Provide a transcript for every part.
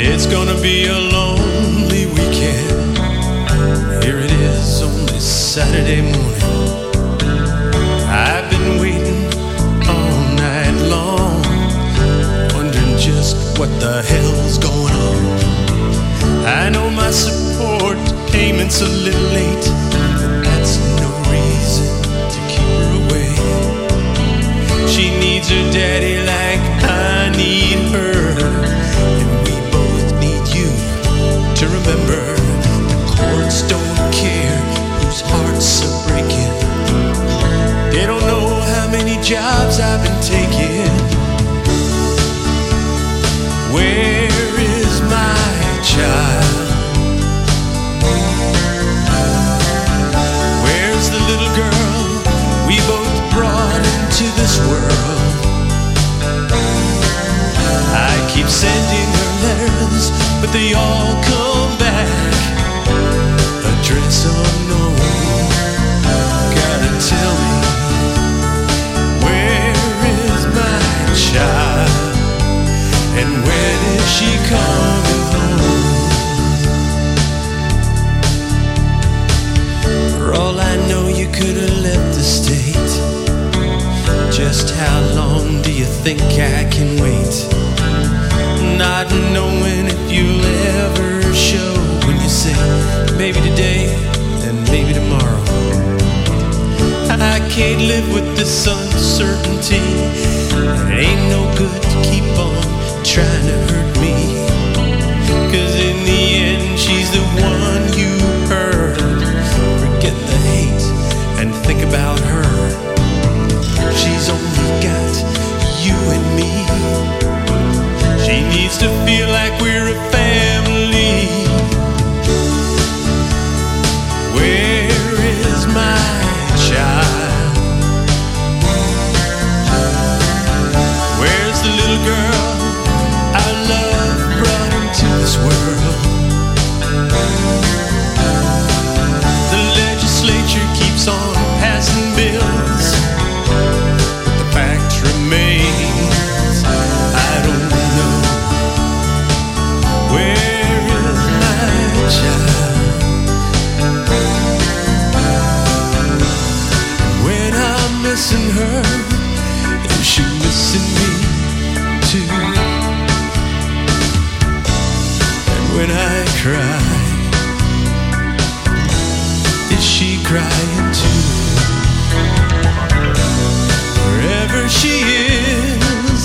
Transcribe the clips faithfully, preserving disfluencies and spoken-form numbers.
It's gonna be a lonely weekend. Here it is on this Saturday morning. I've been waiting all night long, wondering just what the hell's going on. I know my support payment's a little late, but that's no reason to keep her away. She needs her daddy like I need her, and we both need you to remember the courts don't care whose hearts are breaking. They don't know how many jobs I've been taking. Where is my child? Where's the little girl we both brought into this world? I keep sending her letters, but they all come back address unknown. Gotta tell me, where is my child? And when is she coming home? For all I know, you could have left the state. Just how long do you think I can wait? Not knowing if you'll ever show when you say maybe today and maybe tomorrow. I can't live with this uncertainty. It ain't no good to keep on trying to hurt me, 'cause in the end she's the one you heard. Forget the hate and think about her. She's only got you and me. She needs to feel like we're a family. Where is my child? Where's the little girl our love brought into this world? The legislature keeps on passing bills, but the fact remains, I don't know. Where is my child? When I'm missing her, is she missing me too? And when I cry, is she crying too? Wherever she is,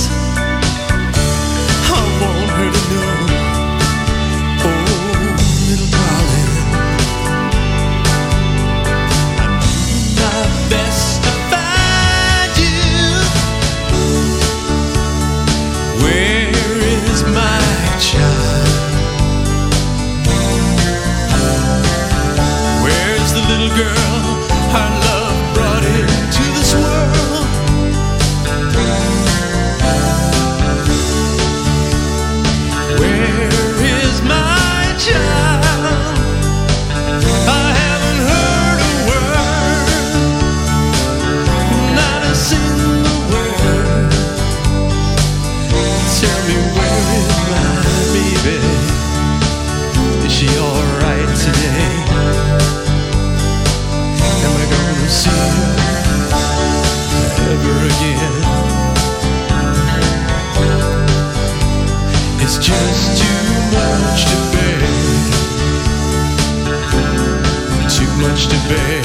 I want her to know. Oh, little darling, I'm doing my best to find you. Where is my child? Where's the little girl our love brought into this world? Where is my child? I haven't heard a word, not a single word. Tell me, where is my baby? Is she alright today? Am I gonna see her ever again? It's just too much to bear, too much to bear.